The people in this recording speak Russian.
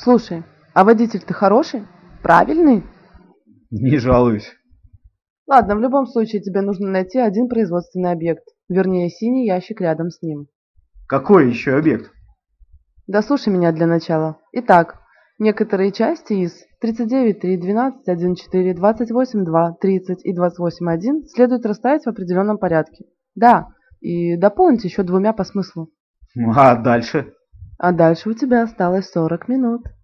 Слушай, а водитель-то хороший? Правильный? Не жалуюсь. Ладно, в любом случае тебе нужно найти один производственный объект, вернее синий ящик рядом с ним. Какой еще объект? Дослушай меня для начала. Итак, некоторые части из 39.3, 12.1.4, 28.2, 30 и 28.1 следует расставить в определенном порядке. Да, и дополнить еще двумя по смыслу. А дальше? А дальше у тебя осталось 40 минут.